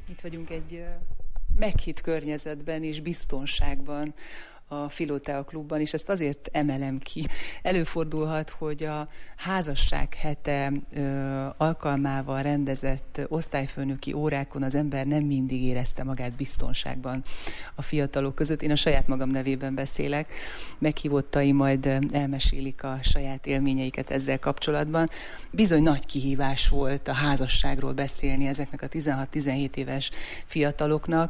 Itt vagyunk egy meghitt környezetben és biztonságban, a Philotea Klubban, és ezt azért emelem ki. Előfordulhat, hogy a házasság hete alkalmával rendezett osztályfőnöki órákon az ember nem mindig érezte magát biztonságban a fiatalok között. Én a saját magam nevében beszélek. Meghívottaim majd elmesélik a saját élményeiket ezzel kapcsolatban. Bizony nagy kihívás volt a házasságról beszélni ezeknek a 16-17 éves fiataloknak,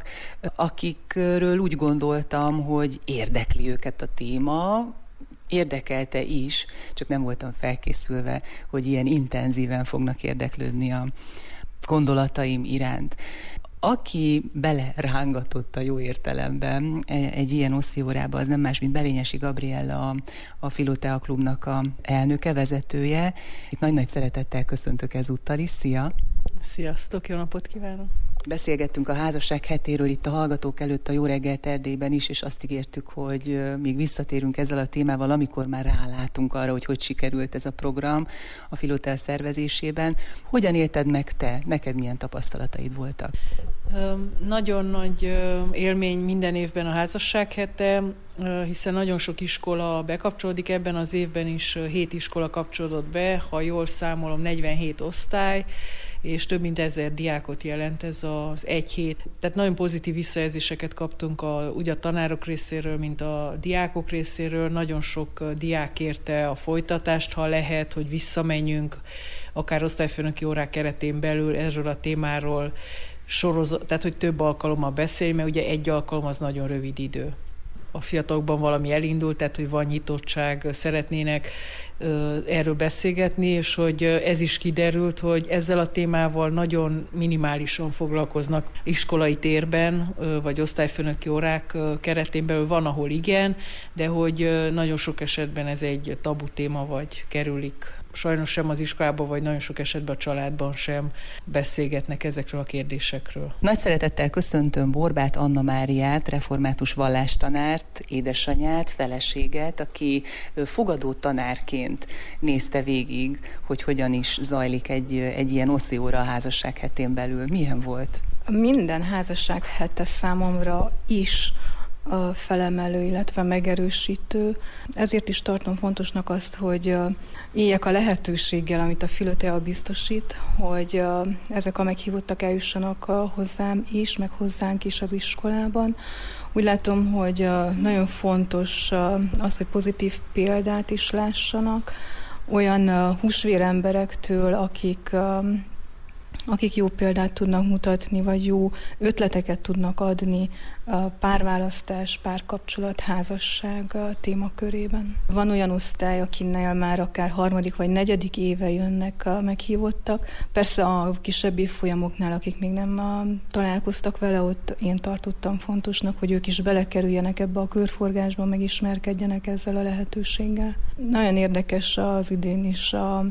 akikről úgy gondoltam, hogy érdekli őket a téma, érdekelte is, csak nem voltam felkészülve, hogy ilyen intenzíven fognak érdeklődni a gondolataim iránt. Aki belerángatott a jó értelemben egy ilyen oszciórába, az nem más, mint Belényesi Gabriella, a Philotea Klubnak a elnöke, vezetője. Itt nagy-nagy szeretettel köszöntök ezúttal is. Szia! Sziasztok, jó napot kívánok! Beszélgettünk a házasság hetéről itt a hallgatók előtt a Jó reggelt Erdélyben is, és azt ígértük, hogy még visszatérünk ezzel a témával, amikor már rálátunk arra, hogy sikerült ez a program a Philotea szervezésében. Hogyan élted meg te? Neked milyen tapasztalataid voltak? Nagyon nagy élmény minden évben a házasság hete, hiszen nagyon sok iskola bekapcsolódik, ebben az évben is 7 iskola kapcsolódott be, ha jól számolom 47 osztály, és több mint 1000 diákot jelent ez az egy hét. Tehát nagyon pozitív visszajelzéseket kaptunk úgy a tanárok részéről, mint a diákok részéről. Nagyon sok diák kérte a folytatást, ha lehet, hogy visszamenjünk, akár osztályfőnöki órák keretén belül erről a témáról tehát hogy több alkalommal beszélni, mert ugye egy alkalom az nagyon rövid idő. A fiatalokban valami elindult, tehát hogy van nyitottság, szeretnének erről beszélgetni, és hogy ez is kiderült, hogy ezzel a témával nagyon minimálisan foglalkoznak iskolai térben, vagy osztályfőnöki órák keretén belül, van, ahol igen, de hogy nagyon sok esetben ez egy tabu téma, vagy kerülik. Sajnos sem az iskolában, vagy nagyon sok esetben a családban sem beszélgetnek ezekről a kérdésekről. Nagy szeretettel köszöntöm Borbáth Anna Máriát, református vallástanárt, édesanyát, feleséget, aki fogadó tanárként nézte végig, hogy hogyan is zajlik egy ilyen oszcióra a házasság hetén belül. Milyen volt? Minden házasság hete számomra is felemelő, illetve megerősítő. Ezért is tartom fontosnak azt, hogy éljek a lehetőséggel, amit a Philotea biztosít, hogy ezek a meghívottak eljussanak hozzám is, meg hozzánk is az iskolában. Úgy látom, hogy nagyon fontos az, hogy pozitív példát is lássanak, olyan húsvéremberektől, akik jó példát tudnak mutatni, vagy jó ötleteket tudnak adni párválasztás, párkapcsolat, házasság témakörében. Van olyan osztály, akinél már akár 3. vagy 4. éve jönnek meghívottak. Persze a kisebb évfolyamoknál, akik még nem találkoztak vele, ott én tartottam fontosnak, hogy ők is belekerüljenek ebbe a körforgásba, megismerkedjenek ezzel a lehetőséggel. Nagyon érdekes az idén is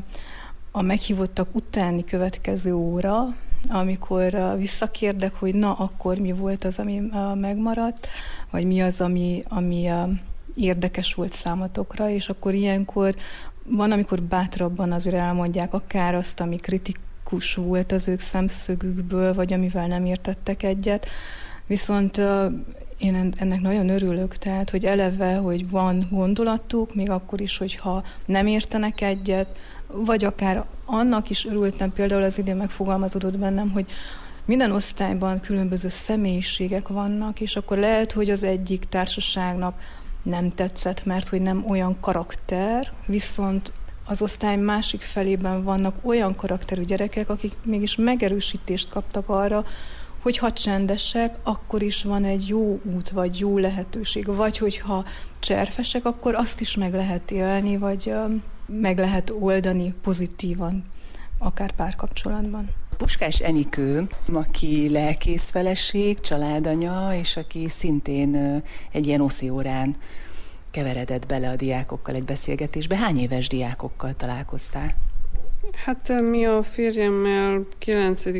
a meghívottak utáni következő óra, amikor visszakérdek, hogy na, akkor mi volt az, ami megmaradt, vagy mi az, ami érdekes volt számotokra, és akkor ilyenkor van, amikor bátrabban azért elmondják akár azt, ami kritikus volt az ők szemszögükből, vagy amivel nem értettek egyet. Viszont én ennek nagyon örülök, tehát, hogy eleve, hogy van gondolatuk, még akkor is, hogyha nem értenek egyet, vagy akár annak is örültem, például az idén megfogalmazódott bennem, hogy minden osztályban különböző személyiségek vannak, és akkor lehet, hogy az egyik társaságnak nem tetszett, mert hogy nem olyan karakter, viszont az osztály másik felében vannak olyan karakterű gyerekek, akik mégis megerősítést kaptak arra, hogy ha csendesek, akkor is van egy jó út, vagy jó lehetőség, vagy hogyha cserfesek, akkor azt is meg lehet élni, vagy meg lehet oldani pozitívan, akár párkapcsolatban. Puskás Enikő, aki lelkész feleség, családanya, és aki szintén egy ilyen oszcióórán keveredett bele a diákokkal egy beszélgetésbe. Hány éves diákokkal találkoztál? Hát mi a férjemmel 9-től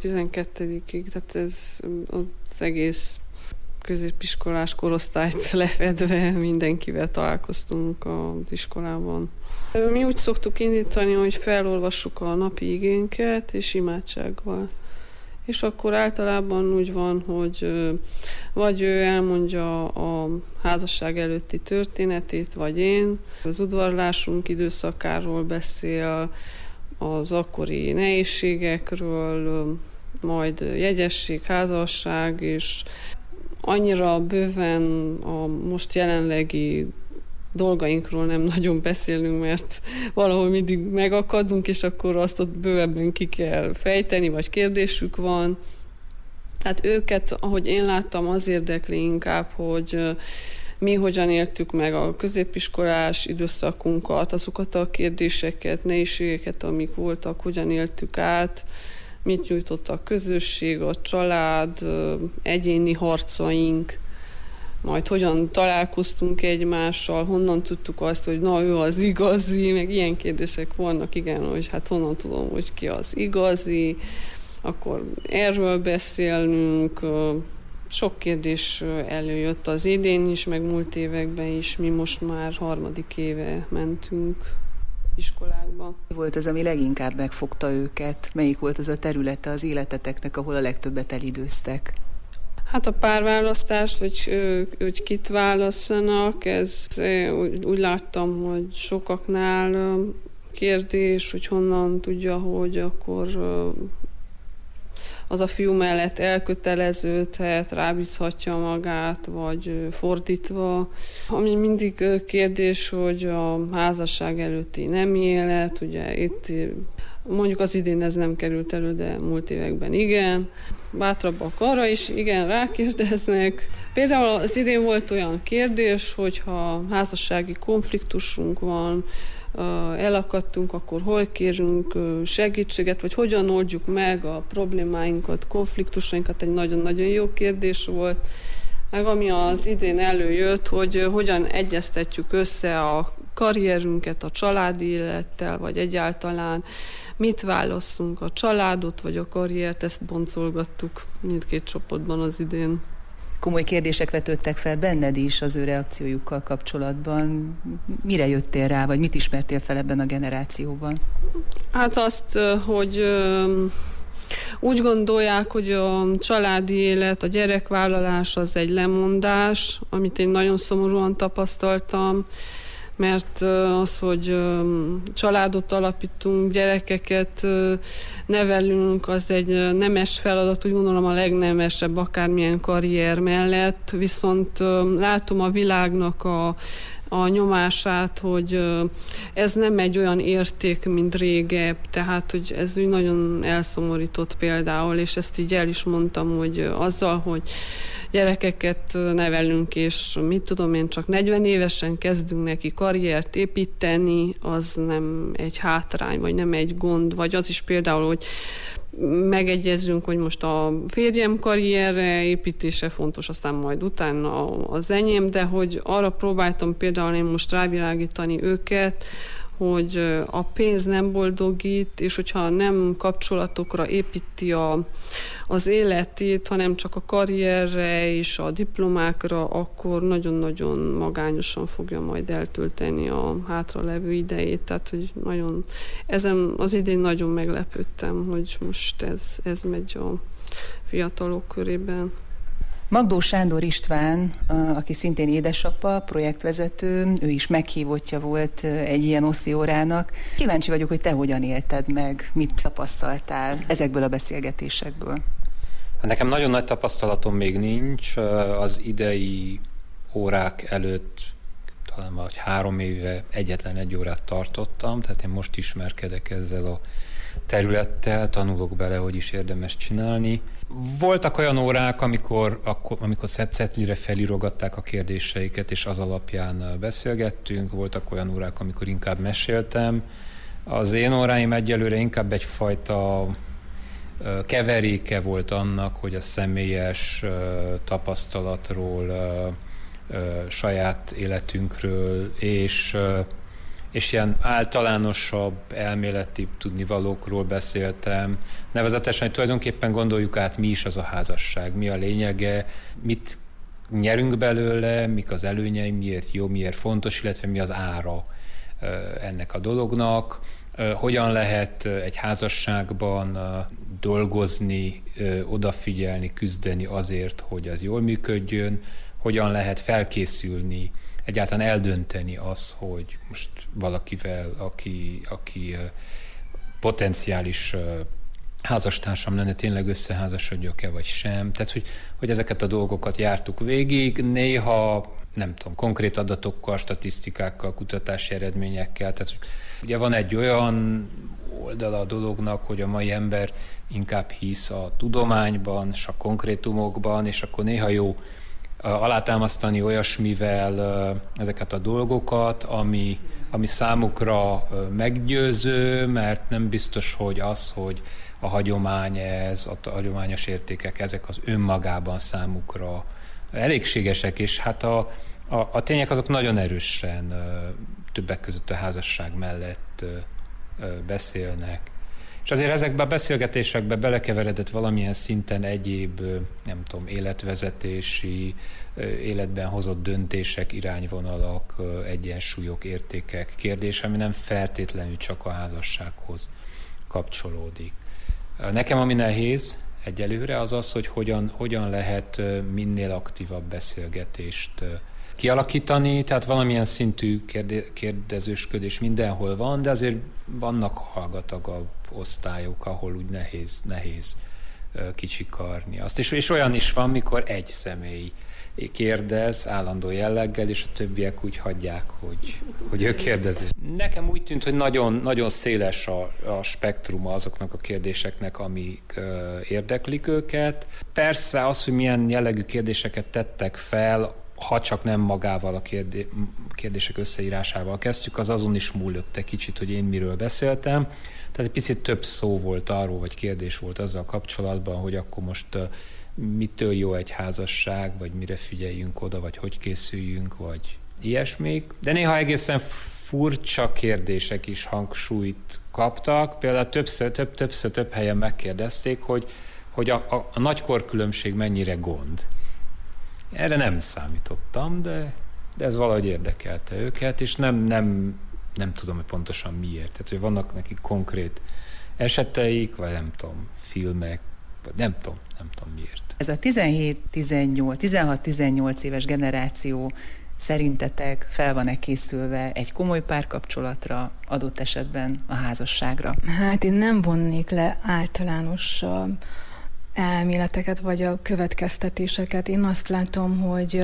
12-ig, tehát ez az egész középiskolás korosztályt lefedve mindenkivel találkoztunk az iskolában. Mi úgy szoktuk indítani, hogy felolvassuk a napi igénket és imádsággal. és akkor általában úgy van, hogy vagy ő elmondja a házasság előtti történetét, vagy én. Az udvarlásunk időszakáról beszél, az akkori nehézségekről, majd jegyesség, házasság, és annyira bőven a most jelenlegi dolgainkról nem nagyon beszélünk, mert valahol mindig megakadunk, és akkor azt ott bővebben ki kell fejteni, vagy kérdésük van. Tehát őket, ahogy én láttam, az érdekli inkább, hogy mi hogyan éltük meg a középiskolás időszakunkat, azokat a kérdéseket, nehézségeket, amik voltak, hogyan éltük át, mit nyújtott a közösség, a család, egyéni harcaink, majd hogyan találkoztunk egymással, honnan tudtuk azt, hogy na, ő az igazi, meg ilyen kérdések vannak, igen, hogy hát honnan tudom, hogy ki az igazi, akkor erről beszélnünk. Sok kérdés előjött az idén is, meg múlt években is, mi most már 3. éve mentünk iskolákba. Mi volt az, ami leginkább megfogta őket? Melyik volt az a területe az életeteknek, ahol a legtöbbet elidőztek? Hát a párválasztás, hogy kit válasszanak, ez úgy láttam, hogy sokaknál kérdés, hogy honnan tudja, hogy akkor az a fiú mellett elköteleződhet, rábízhatja magát, vagy fordítva. Ami mindig kérdés, hogy a házasság előtti nemi élet, ugye itt mondjuk az idén ez nem került elő, de múlt években igen. Bátrabbak arra is, igen, rákérdeznek. Például az idén volt olyan kérdés, hogyha házassági konfliktusunk van, elakadtunk, akkor hol kérünk segítséget, vagy hogyan oldjuk meg a problémáinkat, konfliktusainkat, egy nagyon-nagyon jó kérdés volt. Meg ami az idén előjött, hogy hogyan egyeztetjük össze a karrierünket a családi élettel, vagy egyáltalán mit válasszunk, a családot, vagy a karriert, ezt boncolgattuk mindkét csoportban az idén. Komoly kérdések vetődtek fel benned is az ő reakciójukkal kapcsolatban. Mire jöttél rá, vagy mit ismertél fel ebben a generációban? Hát azt, hogy úgy gondolják, hogy a családi élet, a gyerekvállalás az egy lemondás, amit én nagyon szomorúan tapasztaltam, mert az, hogy családot alapítunk, gyerekeket nevelünk, az egy nemes feladat, úgy gondolom a legnemesebb akármilyen karrier mellett, viszont látom a világnak a nyomását, hogy ez nem egy olyan érték, mint régebb, tehát hogy ez úgy nagyon elszomorított például, és ezt így el is mondtam, hogy azzal, hogy gyerekeket nevelünk, és mit tudom én, csak 40 évesen kezdünk neki karriert építeni, az nem egy hátrány, vagy nem egy gond, vagy az is például, hogy megegyezünk, hogy most a férjem karrierre építése fontos, aztán majd utána az enyém, de hogy arra próbáltam például én most rávilágítani őket, hogy a pénz nem boldogít, és hogyha nem kapcsolatokra építi az életét, hanem csak a karrierre és a diplomákra, akkor nagyon-nagyon magányosan fogja majd eltölteni a hátralevő idejét. Tehát, hogy nagyon, ezen az idén nagyon meglepődtem, hogy most ez megy a fiatalok körében. Magdó Sándor István, aki szintén édesapa, projektvezető, ő is meghívottja volt egy ilyen OSZI-órának. Kíváncsi vagyok, hogy te hogyan élted meg, mit tapasztaltál ezekből a beszélgetésekből. Nekem nagyon nagy tapasztalatom még nincs. Az idei órák előtt talán vagy 3 éve egyetlen 1 órát tartottam, tehát én most ismerkedek ezzel a területtel, tanulok bele, hogy is érdemes csinálni. Voltak olyan órák, amikor szettlire felírogatták a kérdéseiket, és az alapján beszélgettünk, voltak olyan órák, amikor inkább meséltem. Az én óráim egyelőre inkább egyfajta keveréke volt annak, hogy a személyes tapasztalatról, saját életünkről, és ilyen általánosabb, elméleti tudnivalókról beszéltem. Nevezetesen, hogy tulajdonképpen gondoljuk át, mi is az a házasság, mi a lényege, mit nyerünk belőle, mik az előnyei, miért jó, miért fontos, illetve mi az ára ennek a dolognak. Hogyan lehet egy házasságban dolgozni, odafigyelni, küzdeni azért, hogy az jól működjön, hogyan lehet felkészülni, egyáltalán eldönteni azt, hogy most valakivel, aki potenciális házastársam lenne, tényleg összeházasodjak-e vagy sem. Tehát, hogy ezeket a dolgokat jártuk végig, néha nem tudom, konkrét adatokkal, statisztikákkal, kutatási eredményekkel. Tehát ugye van egy olyan oldala a dolognak, hogy a mai ember inkább hisz a tudományban, és a konkrétumokban, és akkor néha jó alátámasztani olyasmivel ezeket a dolgokat, ami számukra meggyőző, mert nem biztos, hogy hogy a hagyomány a hagyományos értékek, ezek az önmagában számukra elégségesek, és hát a tények azok nagyon erősen többek között a házasság mellett beszélnek. És azért ezekben a beszélgetésekben belekeveredett valamilyen szinten egyéb, nem tudom, életvezetési, életben hozott döntések, irányvonalak, egyensúlyok, értékek kérdés, ami nem feltétlenül csak a házassághoz kapcsolódik. Nekem ami nehéz egyelőre az, hogy hogyan lehet minél aktívabb beszélgetést kialakítani, tehát valamilyen szintű kérdezősködés mindenhol van, de azért vannak hallgatagabb osztályok, ahol úgy nehéz kicsikarni azt. És olyan is van, mikor egy személy kérdez állandó jelleggel, és a többiek úgy hagyják, hogy ő kérdez. Nekem úgy tűnt, hogy nagyon, nagyon széles a spektruma azoknak a kérdéseknek, amik érdeklik őket. Persze az, hogy milyen jellegű kérdéseket tettek fel, ha csak nem magával a kérdések összeírásával kezdjük, az azon is múlott egy kicsit, hogy én miről beszéltem. Tehát egy picit több szó volt arról, vagy kérdés volt azzal kapcsolatban, hogy akkor most mitől jó egy házasság, vagy mire figyeljünk oda, vagy hogy készüljünk, vagy ilyesmik. De néha egészen furcsa kérdések is hangsúlyt kaptak. Például több helyen megkérdezték, hogy a nagykorkülönbség mennyire gond. Erre nem számítottam, de ez valahogy érdekelte őket, és nem tudom, hogy pontosan miért. Tehát, hogy vannak nekik konkrét eseteik, vagy nem tudom, filmek, vagy nem tudom miért. Ez a 16-18 éves generáció szerintetek fel van-e készülve egy komoly párkapcsolatra, adott esetben a házasságra? Hát én nem vonnék le általános elméleteket, vagy a következtetéseket. Én azt látom, hogy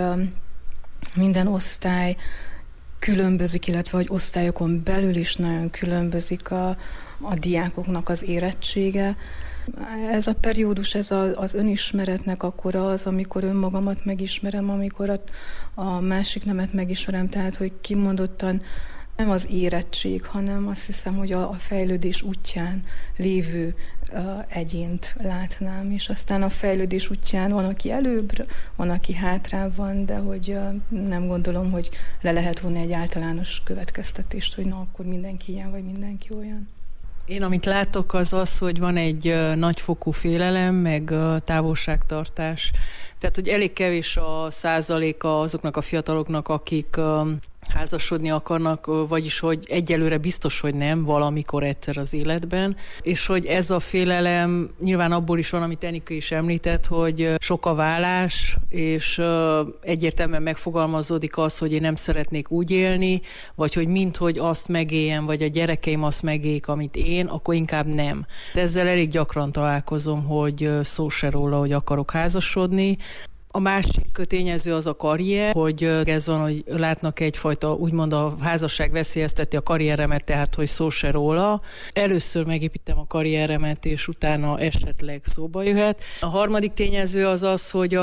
minden osztály különbözik, illetve hogy osztályokon belül is nagyon különbözik a diákoknak az érettsége. Ez a periódus, ez az önismeretnek akkor az, amikor önmagamat megismerem, amikor a másik nemet megismerem, tehát hogy kimondottan nem az érettség, hanem azt hiszem, hogy a fejlődés útján lévő egyént látnám, és aztán a fejlődés útján van, aki előbb, van, aki hátrább van, de hogy nem gondolom, hogy le lehet vonni egy általános következtetést, hogy na, akkor mindenki ilyen, vagy mindenki olyan. Én amit látok az, hogy van egy nagyfokú félelem, meg távolságtartás. Tehát, hogy elég kevés a százaléka azoknak a fiataloknak, akik házasodni akarnak, vagyis hogy egyelőre biztos, hogy nem, valamikor egyszer az életben, és hogy ez a félelem nyilván abból is van, amit Enikő is említett, hogy sok a válás, és egyértelműen megfogalmazódik az, hogy én nem szeretnék úgy élni, vagy hogy minthogy azt megéljem, vagy a gyerekeim azt megéljék, amit én, akkor inkább nem. Ezzel elég gyakran találkozom, hogy szó se róla, hogy akarok házasodni. A másik tényező az a karrier, hogy ez van, hogy látnak egyfajta, úgymond a házasság veszélyezteti a karrieremet, tehát hogy szó se róla. Először megépítem a karrieremet, és utána esetleg szóba jöhet. A harmadik tényező az, hogy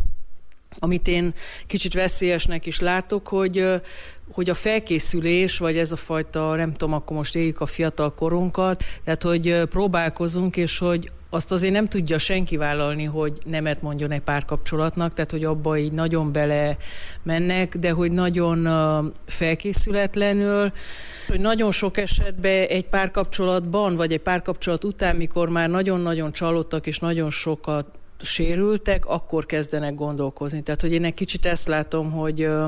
amit én kicsit veszélyesnek is látok, hogy a felkészülés, vagy ez a fajta, nem tudom, akkor most éljük a fiatal korunkat, tehát hogy próbálkozunk, és hogy azt azért nem tudja senki vállalni, hogy nemet mondjon egy párkapcsolatnak, tehát hogy abba így nagyon bele mennek, de hogy nagyon felkészületlenül, hogy nagyon sok esetben egy párkapcsolatban, vagy egy párkapcsolat után, mikor már nagyon-nagyon csalódtak, és nagyon sokat sérültek, akkor kezdenek gondolkozni. Tehát, hogy én egy kicsit ezt látom, hogy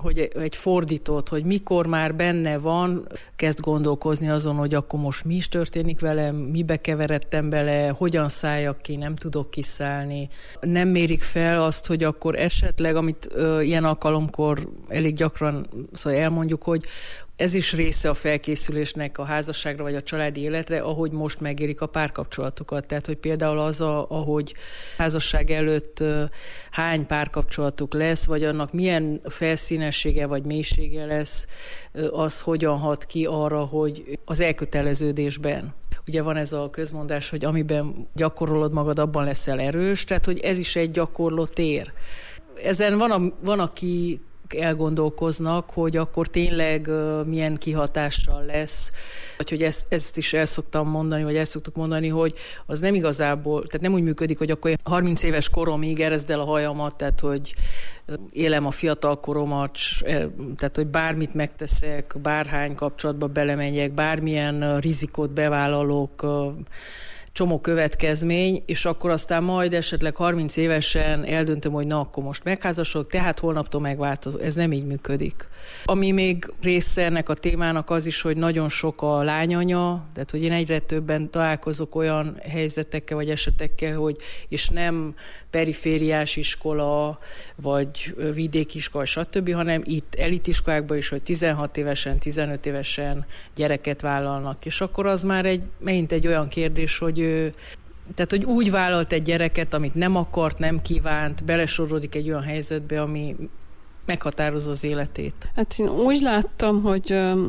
hogy egy fordított, hogy mikor már benne van, kezd gondolkozni azon, hogy akkor most mi is történik velem, mibe keveredtem bele, hogyan szálljak ki, nem tudok kiszállni. Nem mérik fel azt, hogy akkor esetleg, amit ilyen alkalomkor elég gyakran elmondjuk, hogy ez is része a felkészülésnek a házasságra vagy a családi életre, ahogy most megérik a párkapcsolatokat. Tehát, hogy például az, ahogy házasság előtt hány párkapcsolatuk lesz, vagy annak milyen felszínessége vagy mélysége lesz, az hogyan hat ki arra, hogy az elköteleződésben. Ugye van ez a közmondás, hogy amiben gyakorolod magad, abban leszel erős, tehát, hogy ez is egy gyakorló tér. Ezen van aki elgondolkoznak, hogy akkor tényleg milyen kihatással lesz, vagy hogy ezt is el szoktam mondani, vagy el szoktuk mondani, hogy az nem igazából, tehát nem úgy működik, hogy akkor 30 éves koromig ereszd el a hajamat, tehát hogy élem a fiatal koromat, tehát hogy bármit megteszek, bárhány kapcsolatba belemenjek, bármilyen rizikót bevállalok, csomó következmény, és akkor aztán majd esetleg 30 évesen eldöntöm, hogy na, akkor most megházasodok, tehát holnaptól megváltozó. Ez nem így működik. Ami még része ennek a témának az is, hogy nagyon sok a lányanya, tehát hogy én egyre többen találkozok olyan helyzetekkel vagy esetekkel, hogy és nem perifériás iskola, vagy vidékiskola, stb., hanem itt elitiskolákban is, hogy 16 évesen, 15 évesen gyereket vállalnak. És akkor az már megint egy olyan kérdés, hogy tehát, hogy úgy vállalt egy gyereket, amit nem akart, nem kívánt, belesorodik egy olyan helyzetbe, ami meghatározza az életét. Hát én úgy láttam, hogy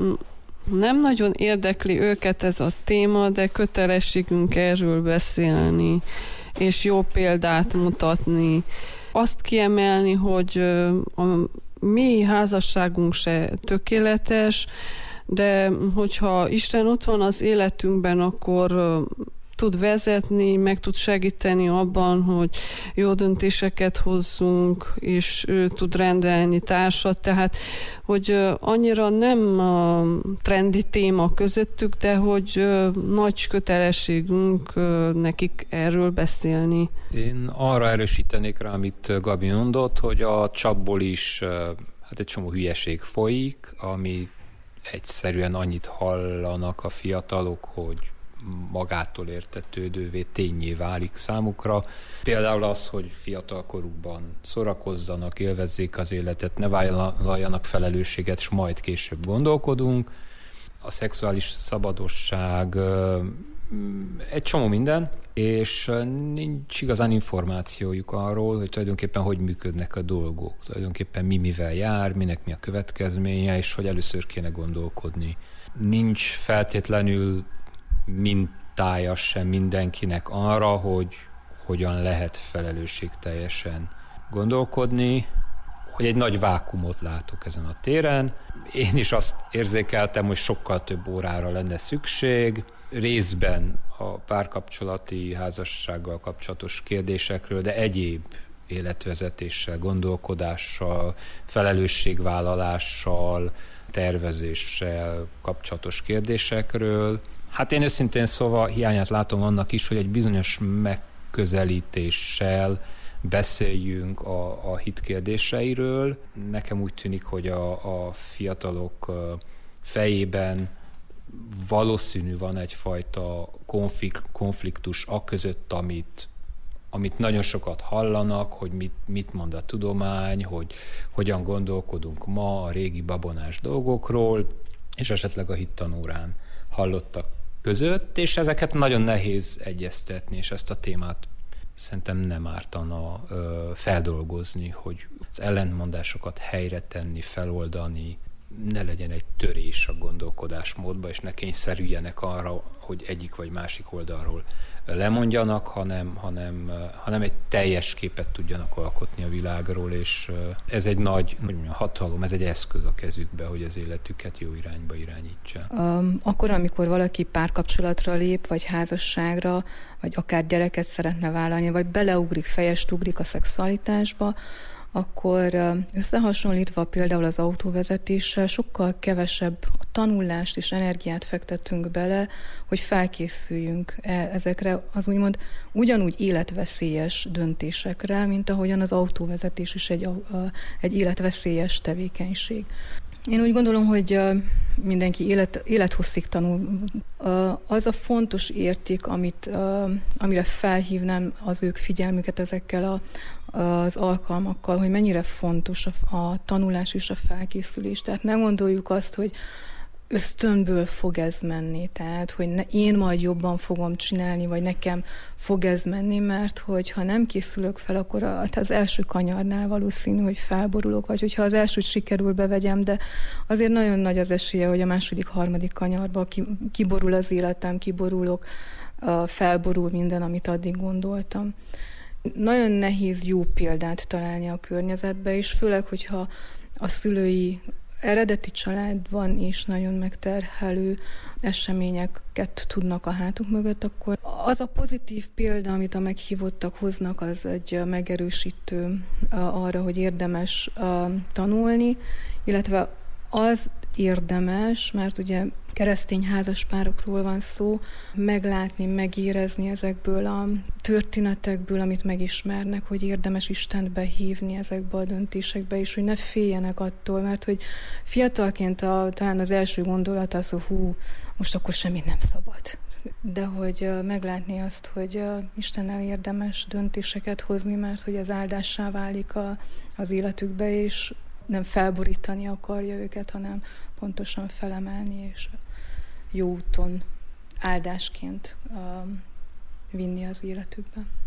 nem nagyon érdekli őket ez a téma, de kötelességünk erről beszélni, és jó példát mutatni. Azt kiemelni, hogy a mi házasságunk se tökéletes, de hogyha Isten ott van az életünkben, akkor tud vezetni, meg tud segíteni abban, hogy jó döntéseket hozzunk, és ő tud rendelni társat, tehát hogy annyira nem a trendi téma közöttük, de hogy nagy kötelességünk nekik erről beszélni. Én arra erősítenék rá, amit Gabi mondott, hogy a csapból is egy csomó hülyeség folyik, ami egyszerűen annyit hallanak a fiatalok, hogy magától értetődővé ténnyé válik számukra. Például az, hogy fiatalkorukban szórakozzanak, élvezzék az életet, ne vállaljanak felelősséget, és majd később gondolkodunk. A szexuális szabadosság, egy csomó minden, és nincs igazán információjuk arról, hogy tulajdonképpen hogy működnek a dolgok, tulajdonképpen mivel jár, minek mi a következménye, és hogy először kéne gondolkodni. Nincs feltétlenül mintája sem mindenkinek arra, hogy hogyan lehet felelősségteljesen gondolkodni, hogy egy nagy vákuumot látok ezen a téren. Én is azt érzékeltem, hogy sokkal több órára lenne szükség, részben a párkapcsolati házassággal kapcsolatos kérdésekről, de egyéb életvezetéssel, gondolkodással, felelősségvállalással, tervezéssel kapcsolatos kérdésekről. Hát én őszintén szóval hiányát látom annak is, hogy egy bizonyos megközelítéssel beszéljünk a hit kérdéseiről. Nekem úgy tűnik, hogy a fiatalok fejében valószínű van egyfajta konfliktus aközött, amit nagyon sokat hallanak, hogy mit mond a tudomány, hogy hogyan gondolkodunk ma a régi babonás dolgokról, és esetleg a hittanórán hallottak között, és ezeket nagyon nehéz egyeztetni, és ezt a témát szerintem nem ártana feldolgozni, hogy az ellentmondásokat helyre tenni, feloldani, ne legyen egy törés a gondolkodásmódba, és ne kényszerüljenek arra, hogy egyik vagy másik oldalról lemondjanak, hanem egy teljes képet tudjanak alkotni a világról, és ez egy nagy hatalom, ez egy eszköz a kezükbe, hogy az életüket jó irányba irányítsák. Akkor, amikor valaki párkapcsolatra lép, vagy házasságra, vagy akár gyereket szeretne vállalni, vagy beleugrik, fejest ugrik a szexualitásba, akkor összehasonlítva például az autóvezetéssel sokkal kevesebb tanulást és energiát fektetünk bele, hogy felkészüljünk ezekre az úgymond ugyanúgy életveszélyes döntésekre, mint ahogyan az autóvezetés is egy életveszélyes tevékenység. Én úgy gondolom, hogy mindenki élethosszig tanul. Az a fontos érték, amire felhívnám az ők figyelmüket ezekkel az alkalmakkal, hogy mennyire fontos a tanulás és a felkészülés. Tehát ne gondoljuk azt, hogy ösztönből fog ez menni, tehát hogy én majd jobban fogom csinálni, vagy nekem fog ez menni, mert hogyha nem készülök fel, akkor az első kanyarnál valószínű, hogy felborulok, vagy hogyha az elsőt sikerül bevegyem, de azért nagyon nagy az esélye, hogy a második, harmadik kanyarba kiborul az életem, kiborulok, felborul minden, amit addig gondoltam. Nagyon nehéz jó példát találni a környezetbe, és főleg, hogyha a szülői eredeti családban is nagyon megterhelő eseményeket tudnak a hátuk mögött, akkor az a pozitív példa, amit a meghívottak hoznak, az egy megerősítő arra, hogy érdemes tanulni, illetve az érdemes, mert ugye keresztény házaspárokról van szó, meglátni, megérezni ezekből a történetekből, amit megismernek, hogy érdemes Istent behívni ezekbe a döntésekbe, és hogy ne féljenek attól, mert hogy fiatalként talán az első gondolat az, hogy most akkor semmit nem szabad. De hogy meglátni azt, hogy Istennel érdemes döntéseket hozni, mert hogy ez áldássá válik az életükbe, és nem felborítani akarja őket, hanem pontosan felemelni, és jó úton áldásként vinni az életükbe.